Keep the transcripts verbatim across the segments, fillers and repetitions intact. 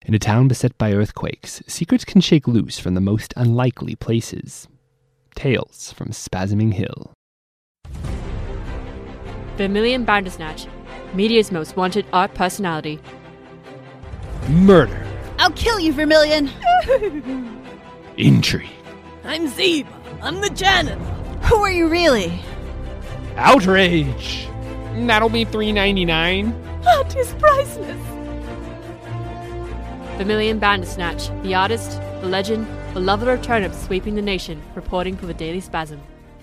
In a town beset by earthquakes, secrets can shake loose from the most unlikely places. Tales from Spasming Hill. Vermilion Bandersnatch, media's most wanted art personality. Murder. I'll kill you, Vermilion! Intrigue. I'm Zeba. I'm the janitor. Who are you really? Outrage. That'll be three ninety-nine. Art is priceless. Vermilion Bandersnatch, the artist, the legend, the lover of turnips sweeping the nation, reporting for the Daily Spasm.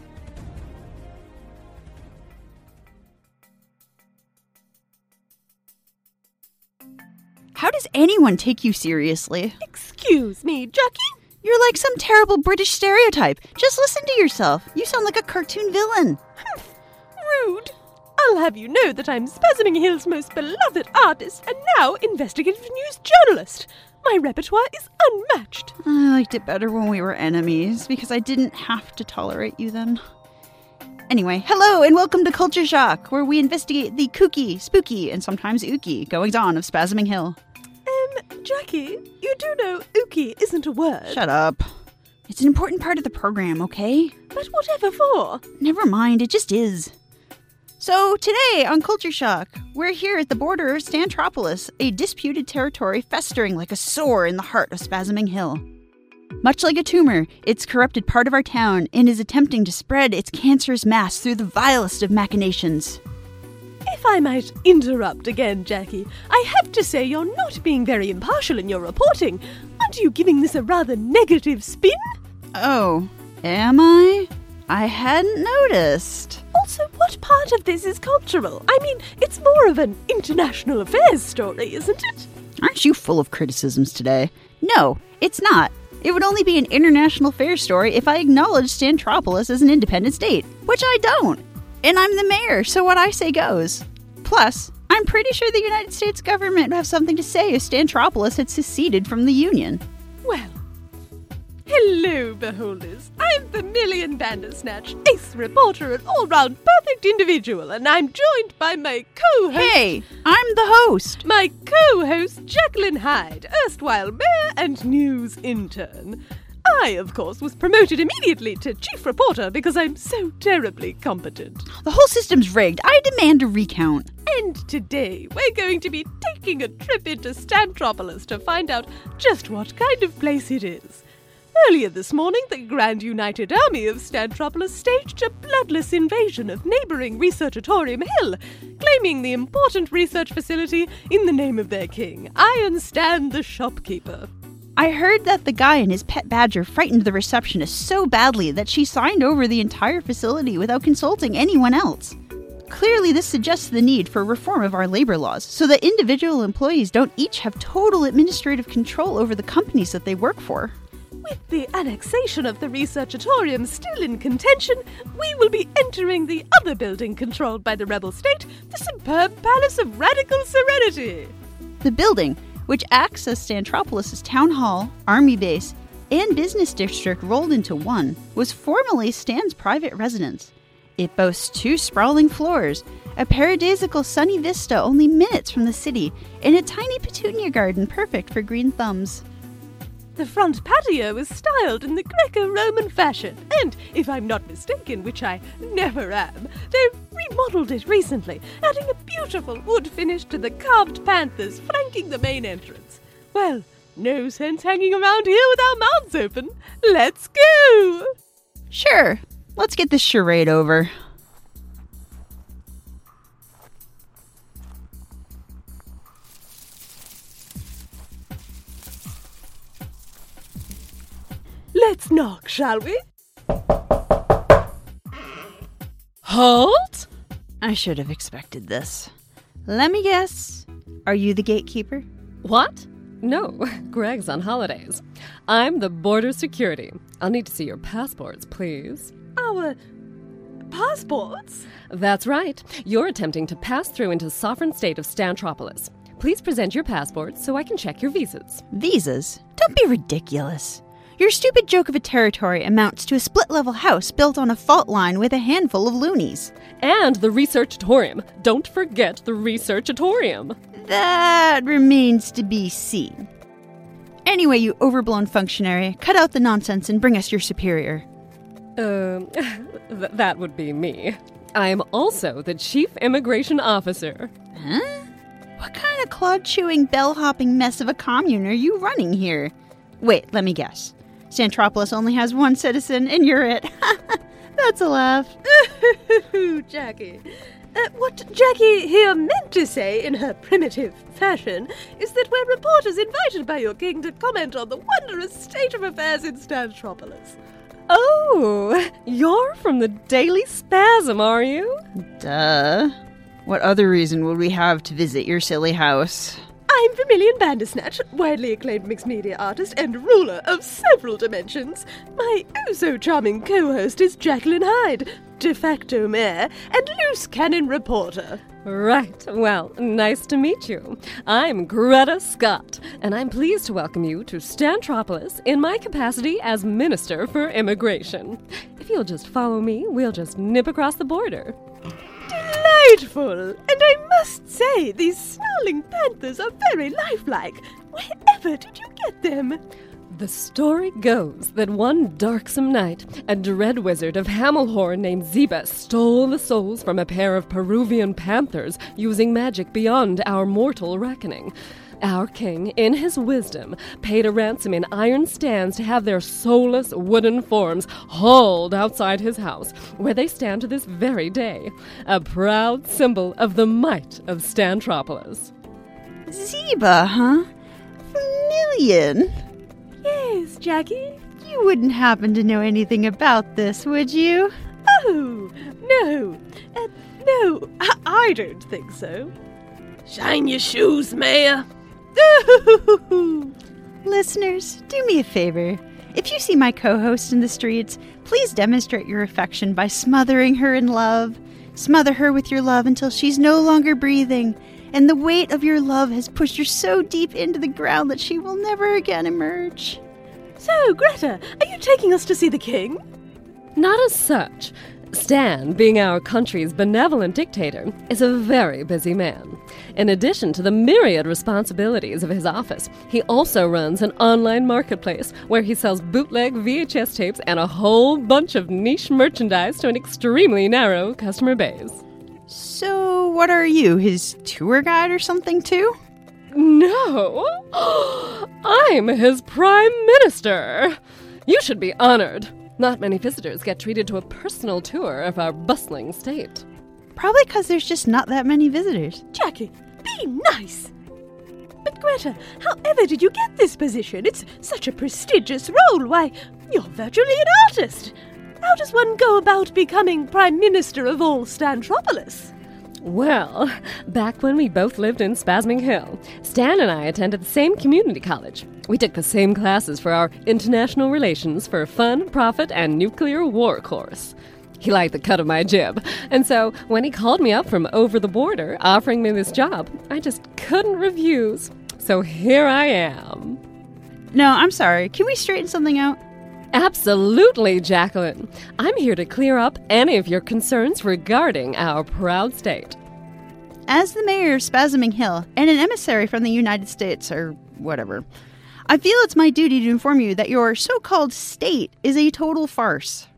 How does anyone take you seriously? Excuse me, Jackie? You're like some terrible British stereotype. Just listen to yourself. You sound like a cartoon villain. Rude. I'll have you know that I'm Spasming Hill's most beloved artist and now investigative news journalist. My repertoire is unmatched. I liked it better when we were enemies, because I didn't have to tolerate you then. Anyway, hello and welcome to Culture Shock, where we investigate the kooky, spooky, and sometimes ooky goings-on of Spasming Hill. Um, Jackie, you do know ooky isn't a word. Shut up. It's an important part of the program, okay? But whatever for? Never mind, it just is. So, today on Culture Shock, we're here at the border of Stantropolis, a disputed territory festering like a sore in the heart of Spasming Hill. Much like a tumor, it's corrupted part of our town and is attempting to spread its cancerous mass through the vilest of machinations. If I might interrupt again, Jackie, I have to say you're not being very impartial in your reporting. Aren't you giving this a rather negative spin? Oh, am I? I hadn't noticed. Also, what part of this is cultural? I mean, it's more of an international affairs story, isn't it? Aren't you full of criticisms today? No, it's not. It would only be an international affairs story if I acknowledged Stantropolis as an independent state, which I don't. And I'm the mayor, so what I say goes. Plus, I'm pretty sure the United States government would have something to say if Stantropolis had seceded from the Union. Well, hello, beholders. I'm Vermilion Bandersnatch, ace reporter and all-round perfect individual, and I'm joined by my co-host... Hey, I'm the host. My co-host, Jacqueline Hyde, erstwhile mayor and news intern. I, of course, was promoted immediately to chief reporter because I'm so terribly competent. The whole system's rigged. I demand a recount. And today, we're going to be taking a trip into Stantropolis to find out just what kind of place it is. Earlier this morning, the Grand United Army of Stantropolis staged a bloodless invasion of neighbouring Researchatorium Hill, claiming the important research facility in the name of their king, Iron Stan the shopkeeper. I heard that the guy and his pet badger frightened the receptionist so badly that she signed over the entire facility without consulting anyone else. Clearly, this suggests the need for reform of our labor laws so that individual employees don't each have total administrative control over the companies that they work for. With the annexation of the Researchatorium still in contention, we will be entering the other building controlled by the rebel state, the superb Palace of Radical Serenity. The building, which acts as Stantropolis' town hall, army base, and business district rolled into one, was formerly Stan's private residence. It boasts two sprawling floors, a paradisical sunny vista only minutes from the city, and a tiny petunia garden perfect for green thumbs. The front patio is styled in the Greco-Roman fashion, and, if I'm not mistaken, which I never am, they've remodeled it recently, adding a beautiful wood finish to the carved panthers flanking the main entrance. Well, no sense hanging around here with our mouths open. Let's go! Sure, let's get this charade over. Let's knock, shall we? Halt! I should have expected this. Let me guess. Are you the gatekeeper? What? No, Greg's on holidays. I'm the border security. I'll need to see your passports, please. Our passports? That's right. You're attempting to pass through into the sovereign state of Stantropolis. Please present your passports so I can check your visas. Visas? Don't be ridiculous. Your stupid joke of a territory amounts to a split-level house built on a fault line with a handful of loonies. And the Researchatorium. Don't forget the Researchatorium. That remains to be seen. Anyway, you overblown functionary, cut out the nonsense and bring us your superior. Um, th- that would be me. I am also the Chief Immigration Officer. Huh? What kind of clod-chewing, bell-hopping mess of a commune are you running here? Wait, let me guess. Stantropolis only has one citizen, and you're it. That's a laugh. Jackie. Uh, what Jackie here meant to say in her primitive fashion is that we're reporters invited by your king to comment on the wondrous state of affairs in Stantropolis. Oh, you're from the Daily Spasm, are you? Duh. What other reason would we have to visit your silly house? I'm Vermilion Bandersnatch, widely acclaimed mixed media artist and ruler of several dimensions. My oh-so-charming co-host is Jacqueline Hyde, de facto mayor and loose cannon reporter. Right. Well, nice to meet you. I'm Greta Scott, and I'm pleased to welcome you to Stantropolis in my capacity as Minister for Immigration. If you'll just follow me, we'll just nip across the border. Delightful! And I must say, these snarling panthers are very lifelike. Wherever did you get them? The story goes that one darksome night, a dread wizard of Hamelhorn named Zeba stole the souls from a pair of Peruvian panthers using magic beyond our mortal reckoning. Our king, in his wisdom, paid a ransom in iron stands to have their soulless wooden forms hauled outside his house, where they stand to this very day, a proud symbol of the might of Stantropolis. Zeba, huh? Vermilion? Yes, Jackie? You wouldn't happen to know anything about this, would you? Oh, no. Uh, no, I, I don't think so. Shine your shoes, Mayor. Listeners, do me a favor. If you see my co-host in the streets, please demonstrate your affection by smothering her in love. Smother her with your love until she's no longer breathing, and the weight of your love has pushed her so deep into the ground that she will never again emerge. So, Greta, are you taking us to see the king? Not as such. Stan, being our country's benevolent dictator, is a very busy man. In addition to the myriad responsibilities of his office, he also runs an online marketplace where he sells bootleg V H S tapes and a whole bunch of niche merchandise to an extremely narrow customer base. So, what are you, his tour guide or something, too? No! I'm his prime minister! You should be honored. Not many visitors get treated to a personal tour of our bustling state. Probably because there's just not that many visitors. Jackie, be nice! But Greta, however did you get this position? It's such a prestigious role. Why, you're virtually an artist. How does one go about becoming Prime Minister of all Stantropolis? Well, back when we both lived in Spasming Hill, Stan and I attended the same community college. We took the same classes for our international relations for fun, profit, and nuclear war course. He liked the cut of my jib, and so when he called me up from over the border offering me this job, I just couldn't refuse. So here I am. No, I'm sorry. Can we straighten something out? Absolutely, Jacqueline. I'm here to clear up any of your concerns regarding our proud state. As the mayor of Spasming Hill and an emissary from the United States, or whatever, I feel it's my duty to inform you that your so-called state is a total farce.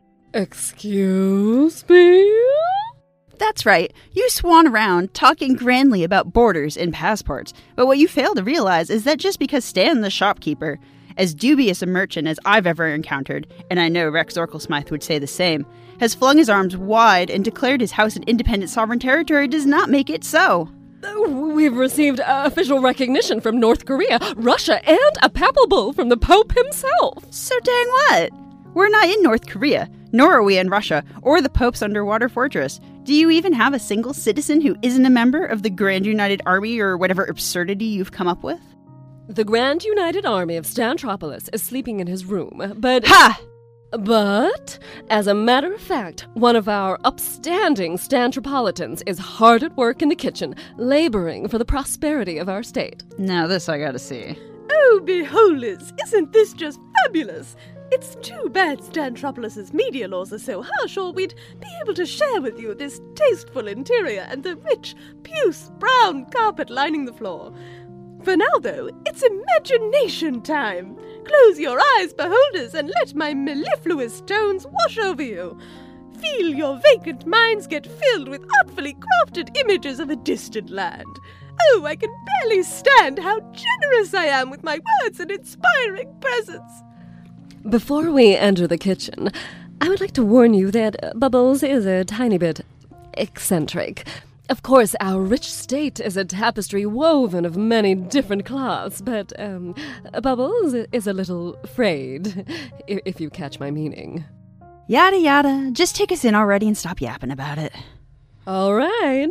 Excuse me? That's right. You swan around talking grandly about borders and passports, but what you fail to realize is that just because Stan the shopkeeper, as dubious a merchant as I've ever encountered, and I know Rex Orklesmythe would say the same, has flung his arms wide and declared his house an independent sovereign territory does not make it so. We've received uh, official recognition from North Korea, Russia, and a papal bull from the Pope himself. So dang what? We're not in North Korea, nor are we in Russia, or the Pope's underwater fortress. Do you even have a single citizen who isn't a member of the Grand United Army or whatever absurdity you've come up with? The Grand United Army of Stantropolis is sleeping in his room, but... Ha! But, as a matter of fact, one of our upstanding Stantropolitans is hard at work in the kitchen, laboring for the prosperity of our state. Now this I gotta see. Oh, beholders, isn't this just fabulous? It's too bad Stantropolis' media laws are so harsh, or we'd be able to share with you this tasteful interior and the rich, puce, brown carpet lining the floor. For now, though, it's imagination time. Close your eyes, beholders, and let my mellifluous tones wash over you. Feel your vacant minds get filled with artfully crafted images of a distant land. Oh, I can barely stand how generous I am with my words and inspiring presence. Before we enter the kitchen, I would like to warn you that uh, Bubbles is a tiny bit eccentric. Of course, our rich state is a tapestry woven of many different cloths, but um, Bubbles is a little frayed, if you catch my meaning. Yada yada. Just take us in already and stop yapping about it. All right.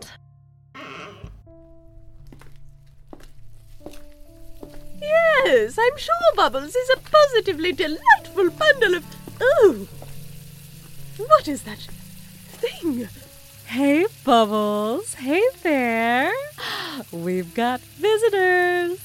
Yes, I'm sure Bubbles is a positively delightful bundle of... Oh! What is that thing? Hey, Bubbles. Hey there. We've got visitors.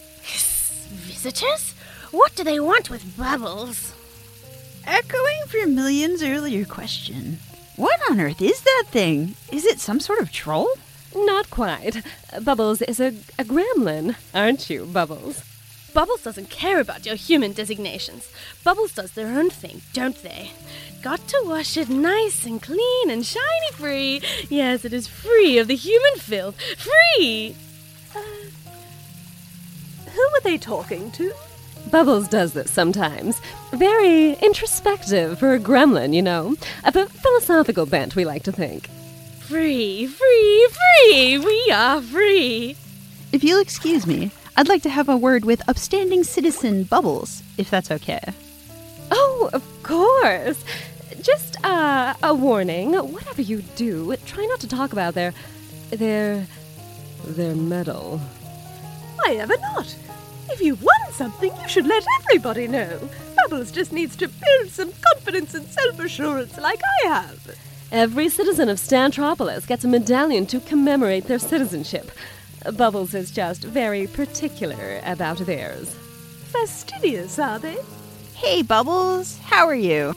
Visitors? What do they want with Bubbles? Echoing Vermilion's earlier question. What on earth is that thing? Is it some sort of troll? Not quite. Bubbles is a, a gremlin, aren't you, Bubbles? Bubbles doesn't care about your human designations. Bubbles does their own thing, don't they? Got to wash it nice and clean and shiny free. Yes, it is free of the human filth. Free! Uh, who are they talking to? Bubbles does this sometimes. Very introspective for a gremlin, you know. Of a philosophical bent, we like to think. Free, free, free! We are free! If you'll excuse me, I'd like to have a word with upstanding citizen Bubbles, if that's okay. Oh, of course. Just uh, a warning. Whatever you do, try not to talk about their... their... their medal. Why ever not? If you've won something, you should let everybody know. Bubbles just needs to build some confidence and self-assurance like I have. Every citizen of Stantropolis gets a medallion to commemorate their citizenship. Bubbles is just very particular about theirs. Fastidious, are they? Hey, Bubbles. How are you?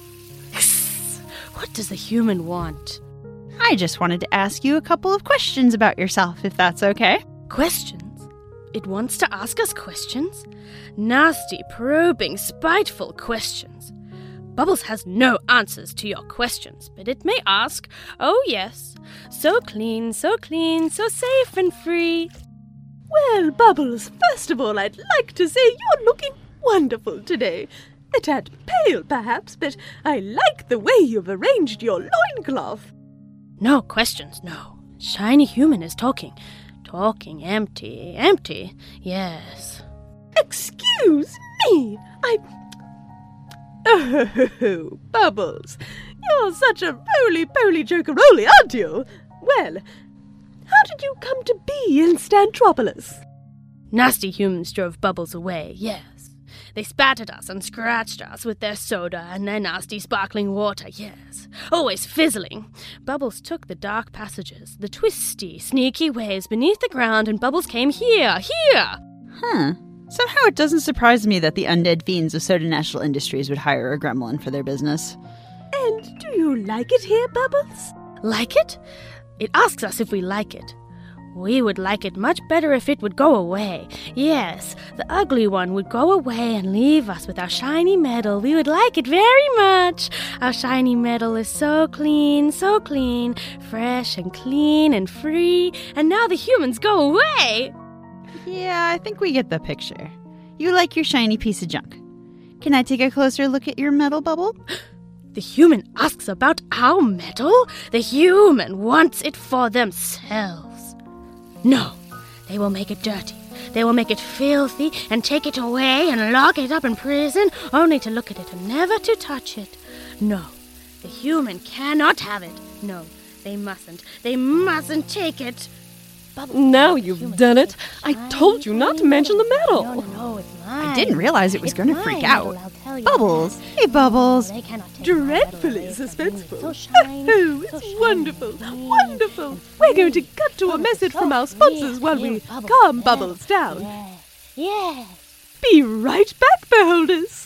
What does a human want? I just wanted to ask you a couple of questions about yourself, if that's okay. Questions? It wants to ask us questions? Nasty, probing, spiteful questions. Bubbles has no answers to your questions, but it may ask, oh yes, so clean, so clean, so safe and free. Well, Bubbles, first of all, I'd like to say you're looking wonderful today. A tad pale, perhaps, but I like the way you've arranged your loincloth. No questions, no. Shiny human is talking. Talking empty, empty, yes. Excuse me, I... Oh, Bubbles, you're such a roly-poly jokeroli, aren't you? Well, how did you come to be in Stantropolis? Nasty humans drove Bubbles away, yes. They spat at us and scratched us with their soda and their nasty sparkling water, yes. Always fizzling. Bubbles took the dark passages, the twisty, sneaky ways beneath the ground, and Bubbles came here, here! Huh. Somehow it doesn't surprise me that the undead fiends of Soda National Industries would hire a gremlin for their business. And do you like it here, Bubbles? Like it? It asks us if we like it. We would like it much better if it would go away. Yes, the ugly one would go away and leave us with our shiny medal. We would like it very much. Our shiny medal is so clean, so clean, fresh and clean and free. And now the humans go away. Yeah, I think we get the picture. You like your shiny piece of junk. Can I take a closer look at your medal, Bubble? The human asks about our medal? The human wants it for themselves. No, they will make it dirty. They will make it filthy and take it away and lock it up in prison, only to look at it and never to touch it. No, the human cannot have it. No, they mustn't. They mustn't take it. Bubbles, now you've done it. I told you not to mention the medal. No, no, it's mine. I didn't realize it was going to freak out. I'll tell you. Bubbles! Hey, Bubbles! They cannot take Dreadfully the medal away. suspenseful. So shiny, Oh, so it's shiny, wonderful, so wonderful. so We're going to free. cut to a Oh, message so from our free. sponsors while Here, we Bubbles. calm Yes, Bubbles down. Yes, yes. Be right back, beholders.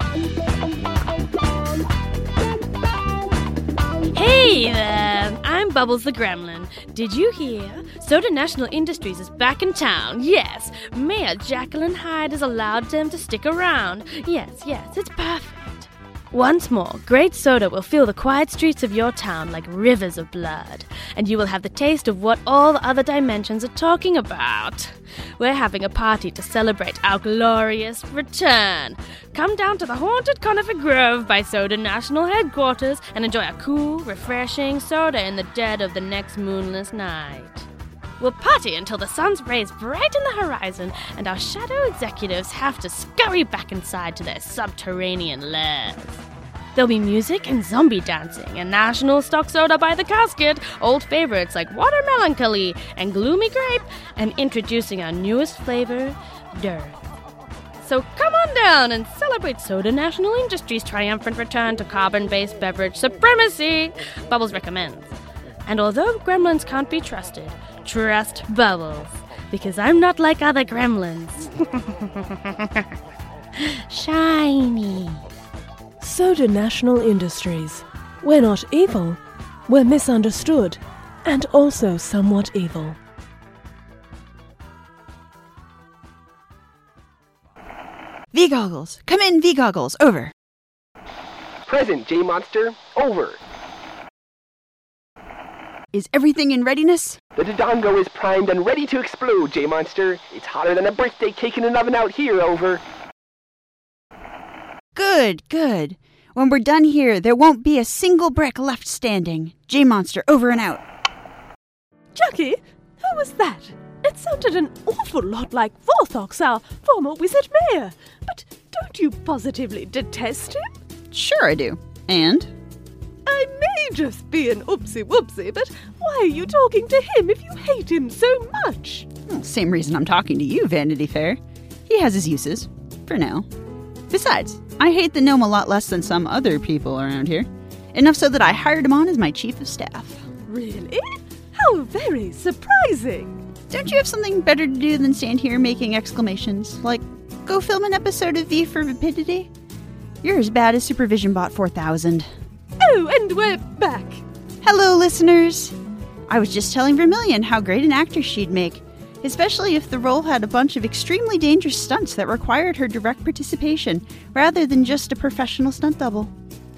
Hey there, I'm Bubbles the Gremlin. Did you hear? Soda National Industries is back in town. Yes, Mayor Jacqueline Hyde has allowed them to stick around. Yes, yes, it's perfect. Once more, great soda will fill the quiet streets of your town like rivers of blood, and you will have the taste of what all the other dimensions are talking about. We're having a party to celebrate our glorious return. Come down to the haunted Conifer Grove by Soda National Headquarters and enjoy a cool, refreshing soda in the dead of the next moonless night. We'll party until the sun's rays brighten the horizon and our shadow executives have to scurry back inside to their subterranean lairs. There'll be music and zombie dancing, and National Stock Soda by the casket, old favorites like Water Melancholy and Gloomy Grape, and introducing our newest flavor, Dearth. So come on down and celebrate Soda National Industries' triumphant return to carbon-based beverage supremacy, Bubbles recommends. And although gremlins can't be trusted, trust Bubbles, because I'm not like other gremlins. Shiny. Soda National Industries. We're not evil. We're misunderstood. And also somewhat evil. V-Goggles! Come in, V-Goggles! Over! Present, J-Monster. Over. Is everything in readiness? The Dodongo is primed and ready to explode, J-Monster. It's hotter than a birthday cake in an oven out here, over. Good, good. When we're done here, there won't be a single brick left standing. J-Monster, over and out. Jackie, who was that? It sounded an awful lot like Vorthox, our former wizard mayor. But don't you positively detest him? Sure I do. And? I may just be an oopsie-whoopsie, but why are you talking to him if you hate him so much? Well, same reason I'm talking to you, Vanity Fair. He has his uses. For now. Besides, I hate the gnome a lot less than some other people around here. Enough so that I hired him on as my chief of staff. Really? How very surprising. Don't you have something better to do than stand here making exclamations? Like, go film an episode of V for Vapidity? You're as bad as Supervision Bot four thousand. Oh, and we're back. Hello, listeners. I was just telling Vermilion how great an actress she'd make, especially if the role had a bunch of extremely dangerous stunts that required her direct participation, rather than just a professional stunt double.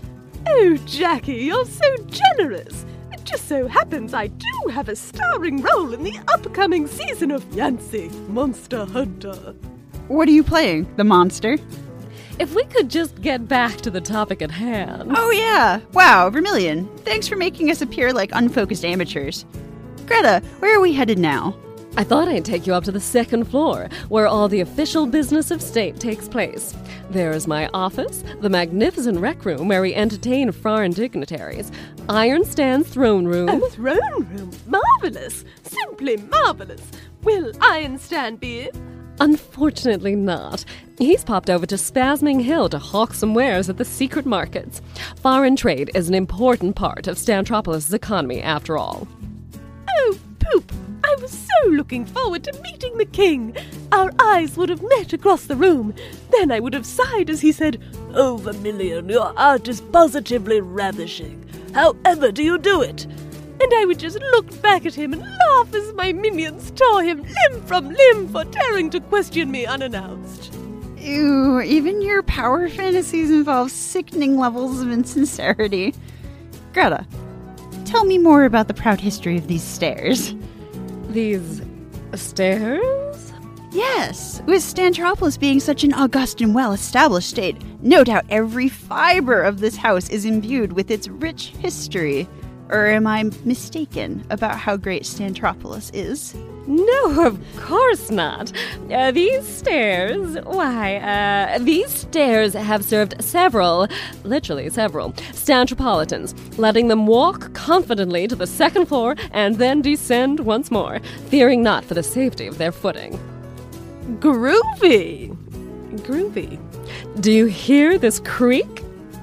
Oh, Jackie, you're so generous. It just so happens I do have a starring role in the upcoming season of Yancy, Monster Hunter. What are you playing? The monster? If we could just get back to the topic at hand. Oh yeah! Wow, Vermilion, thanks for making us appear like unfocused amateurs. Greta, where are we headed now? I thought I'd take you up to the second floor, where all the official business of state takes place. There's my office, the magnificent rec room where we entertain foreign dignitaries, Ironstan's throne room. A throne room? Marvelous! Simply marvelous! Will Ironstan be in? Unfortunately not. He's popped over to Spasming Hill to hawk some wares at the secret markets. Foreign trade is an important part of Stantropolis' economy, after all. Oh, poop! I was so looking forward to meeting the king. Our eyes would have met across the room. Then I would have sighed as he said, "Oh, Vermilion, your art is positively ravishing. However do you do it?" And I would just look back at him and laugh as my minions tore him limb from limb for daring to question me unannounced. Ew, even your power fantasies involve sickening levels of insincerity. Greta, tell me more about the proud history of these stairs. These stairs? Yes, with Stantropolis being such an august and well-established state, no doubt every fiber of this house is imbued with its rich history. Or am I mistaken about how great Stantropolis is? No, of course not. Uh, these stairs, why, uh, these stairs have served several, literally several, Stantropolitans, letting them walk confidently to the second floor and then descend once more, fearing not for the safety of their footing. Groovy! Groovy. Do you hear this creak?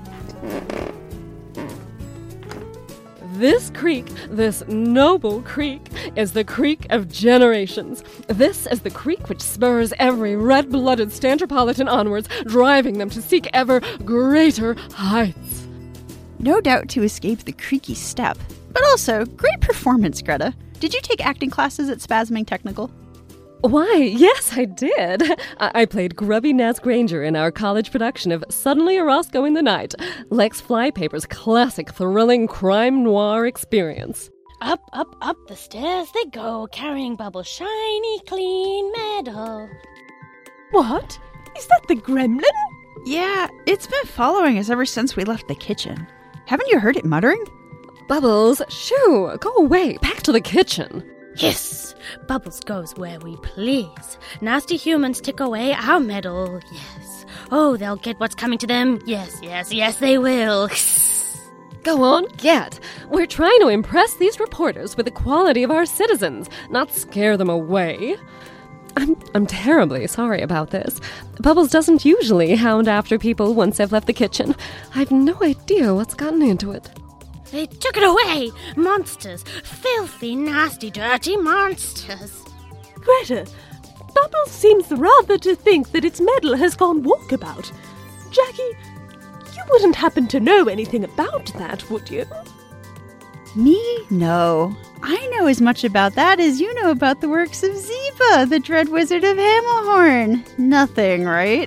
This creak, this noble creak, is the creak of generations. This is the creak which spurs every red-blooded Stantropolitan onwards, driving them to seek ever greater heights. No doubt to escape the creaky step, But also, great performance, Greta. Did you take acting classes at Spasming Technical? Why, yes, I did. I, I played Grubby Naz Granger in our college production of Suddenly a Roscoe in the Night, Lex Flypaper's classic thrilling crime noir experience. Up, up, up the stairs they go, carrying Bubbles' shiny, clean medal. What? Is that the gremlin? Yeah, it's been following us ever since we left the kitchen. Haven't you heard it muttering? Bubbles, shoo, go away, back to the kitchen. Yes, Bubbles goes where we please. Nasty humans take away our medal, yes. Oh, they'll get what's coming to them, yes, yes, yes, they will. Go on, get. We're trying to impress these reporters with the quality of our citizens, not scare them away. I'm I'm terribly sorry about this. Bubbles doesn't usually hound after people once they've left the kitchen. I've no idea what's gotten into it. They took it away! Monsters! Filthy, nasty, dirty monsters! Greta, Bubbles seems rather to think that its medal has gone walkabout. Jackie, you wouldn't happen to know anything about that, would you? Me? No. I know as much about that as you know about the works of Ziba, the Dread Wizard of Hammelhorn. Nothing, right?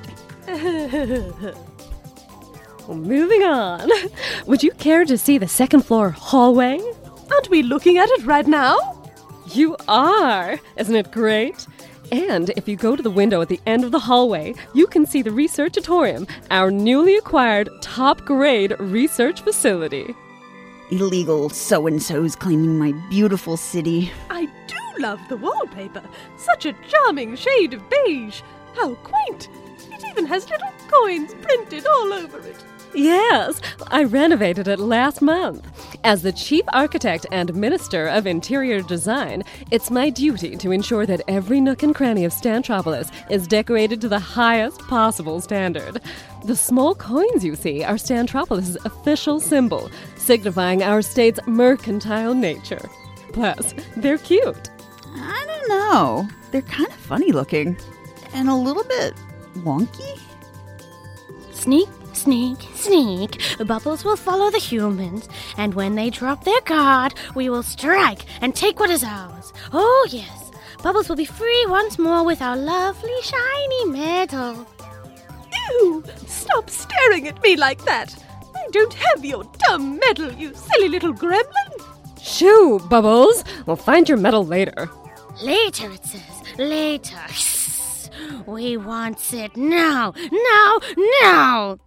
Well, moving on. Would you care to see the second floor hallway? Aren't we looking at it right now? You are! Isn't it great? And if you go to the window at the end of the hallway, you can see the Researchatorium, our newly acquired top-grade research facility. Illegal so-and-sos claiming my beautiful city. I do love the wallpaper. Such a charming shade of beige. How quaint. It even has little coins printed all over it. Yes, I renovated it last month. As the chief architect and minister of interior design, it's my duty to ensure that every nook and cranny of Stantropolis is decorated to the highest possible standard. The small coins you see are Stantropolis' official symbol, signifying our state's mercantile nature. Plus, they're cute. I don't know. They're kind of funny looking. And a little bit wonky. Sneak, sneak, sneak. Bubbles will follow the humans, and when they drop their guard, we will strike and take what is ours. Oh, yes. Bubbles will be free once more with our lovely shiny medal. Ew! Stop staring at me like that! I don't have your dumb medal, you silly little gremlin! Shoo, Bubbles! We'll find your medal later. Later, it says. Later. We want it now, now, now!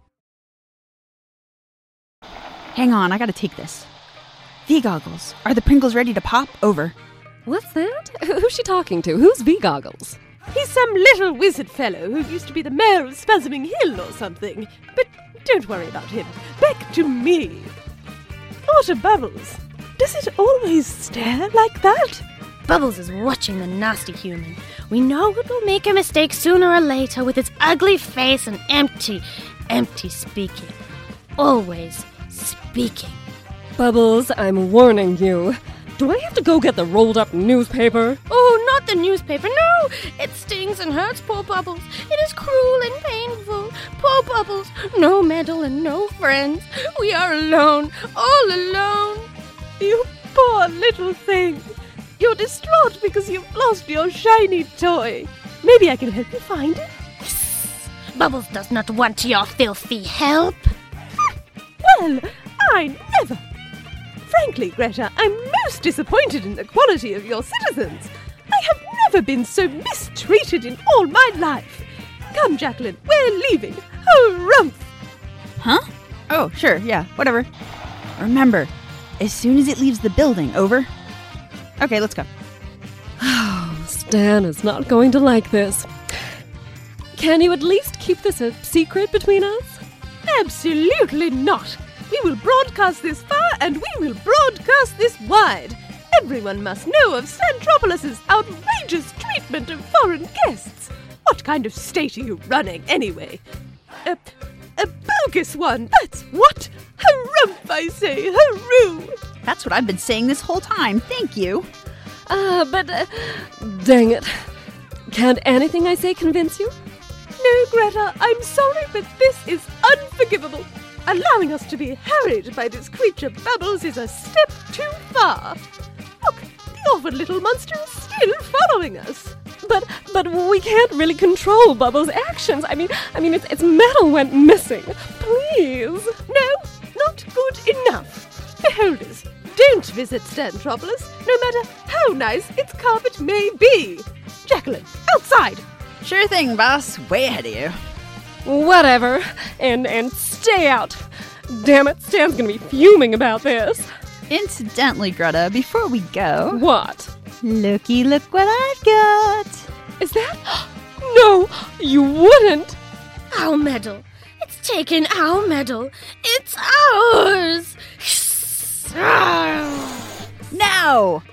Hang on, I gotta take this. V-Goggles, are the Pringles ready to pop? Over. What's that? Who's she talking to? Who's V-Goggles? He's some little wizard fellow who used to be the mayor of Spasming Hill or something. But don't worry about him. Back to me. Otter Bubbles, does it always stare like that? Bubbles is watching the nasty human. We know it will make a mistake sooner or later with its ugly face and empty, empty speaking. Always speaking. Bubbles, I'm warning you. Do I have to go get the rolled-up newspaper? Oh, not the newspaper, no! It stings and hurts poor Bubbles. It is cruel and painful. Poor Bubbles. No medal and no friends. We are alone, all alone. You poor little thing. You're distraught because you've lost your shiny toy. Maybe I can help you find it? Bubbles does not want your filthy help. Well, I never. Frankly, Greta, I'm most disappointed in the quality of your citizens. I have never been so mistreated in all my life. Come, Jacqueline, we're leaving. Harumph! Huh? Oh, sure, yeah, whatever. Remember, as soon as it leaves the building, over. Okay, let's go. Oh, Stan is not going to like this. Can you at least keep this a secret between us? Absolutely not. We will broadcast this far and we will broadcast this wide. Everyone must know of Stantropolis' outrageous treatment of foreign guests. What kind of state are you running, anyway? A, a bogus one, that's what? Harumph, I say, haroo! That's what I've been saying this whole time, thank you. Ah, uh, but, uh, dang it. Can't anything I say convince you? No, Greta, I'm sorry, but this is unforgivable. Allowing us to be harried by this creature Bubbles is a step too far. Look, the awful little monster is still following us. But but we can't really control Bubbles' actions. I mean, I mean, its, its metal went missing. Please. No, not good enough. Beholders, don't visit Stantropolis, no matter how nice its carpet may be. Jacqueline, outside! Sure thing, boss. Way ahead of you. Whatever. And and stay out. Damn it, Stan's gonna be fuming about this. Incidentally, Greta, before we go... What? Looky, look what I've got. Is that... No, you wouldn't. Our medal. It's taken our medal. It's ours. Now!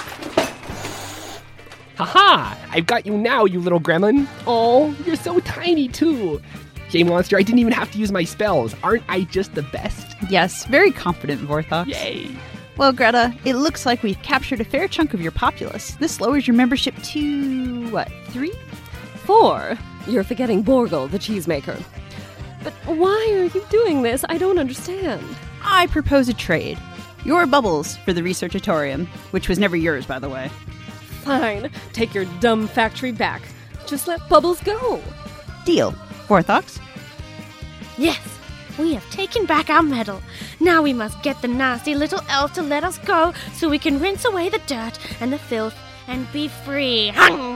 Haha! I've got you now, you little gremlin. Oh, you're so tiny, too. J-Monster, I didn't even have to use my spells. Aren't I just the best? Yes, very confident, Vorthox. Yay! Well, Greta, it looks like we've captured a fair chunk of your populace. This lowers your membership to, what, three? Four. You're forgetting Borgle, the cheesemaker. But why are you doing this? I don't understand. I propose a trade. Your Bubbles for the Researchatorium, which was never yours, by the way. Fine. Take your dumb factory back. Just let Bubbles go. Deal. Vorthox? Yes, we have taken back our medal. Now we must get the nasty little elf to let us go so we can rinse away the dirt and the filth and be free.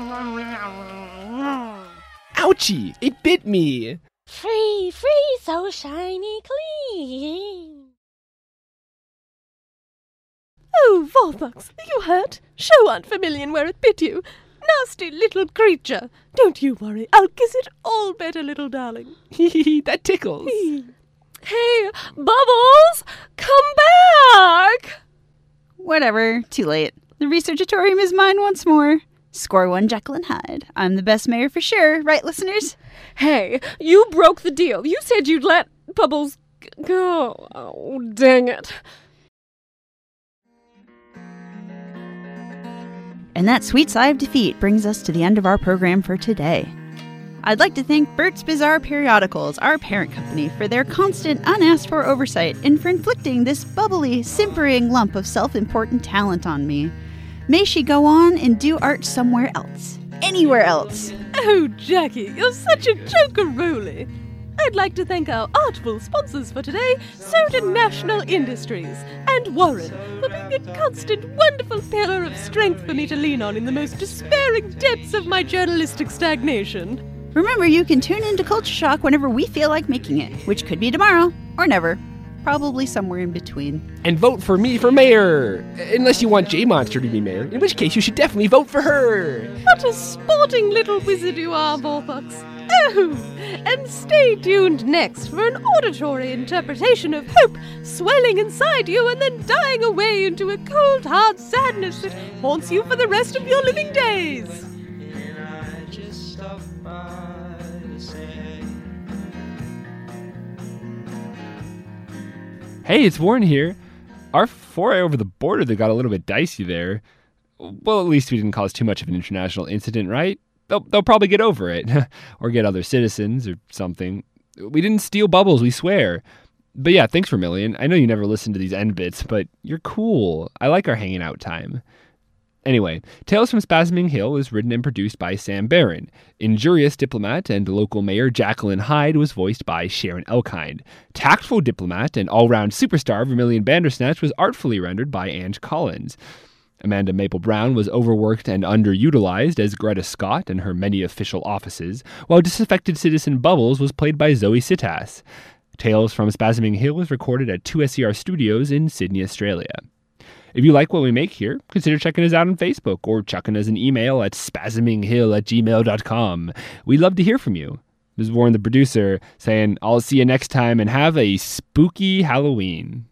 Ouchie! It bit me! Free, free, so shiny clean. Oh, Vorthox, are you hurt? Show Aunt Vermilion where it bit you. Nasty little creature. Don't you worry. I'll kiss it all better, little darling. Hee that tickles. Hey, Bubbles! Come back! Whatever. Too late. The Researchatorium is mine once more. Score one, Jacqueline Hyde. I'm the best mayor for sure, right, listeners? Hey, you broke the deal. You said you'd let Bubbles g- go. Oh, dang it. And that sweet sigh of defeat brings us to the end of our program for today. I'd like to thank Bert's Bizarre Periodicals, our parent company, for their constant, unasked-for oversight and for inflicting this bubbly, simpering lump of self-important talent on me. May she go on and do art somewhere else. Anywhere else. Oh, Jackie, you're such a joker-roly. I'd like to thank our artful sponsors for today, Soda National Industries, and Warren, for being a constant, wonderful pillar of strength for me to lean on in the most despairing depths of my journalistic stagnation. Remember, you can tune into Culture Shock whenever we feel like making it, which could be tomorrow, or never. Probably somewhere in between. And vote for me for mayor! Unless you want J-Monster to be mayor, in which case you should definitely vote for her! What a sporting little wizard you are, Vorthox. Oh, and stay tuned next for an auditory interpretation of hope swelling inside you and then dying away into a cold, hard sadness that haunts you for the rest of your living days. Hey, it's Warren here. Our foray over the border that got a little bit dicey there. Well, at least we didn't cause too much of an international incident, right? They'll, they'll probably get over it. Or get other citizens or something. We didn't steal Bubbles, we swear. But yeah, thanks, Vermilion. I know you never listen to these end bits, but you're cool. I like our hanging out time. Anyway, Tales from Spasming Hill is written and produced by Sam Barron. Injurious diplomat and local mayor Jacqueline Hyde was voiced by Sharon Elkind. Tactful diplomat and all-round superstar Vermilion Bandersnatch was artfully rendered by Ange Collins. Amanda Maple Brown was overworked and underutilized as Greta Scott in her many official offices, while disaffected citizen Bubbles was played by Zoe Sitas. Tales from Spasming Hill was recorded at two S E R Studios in Sydney, Australia. If you like what we make here, consider checking us out on Facebook or chucking us an email at spasminghill at gmail dot com. We'd love to hear from you. This is Warren, the producer, saying, I'll see you next time and have a spooky Halloween.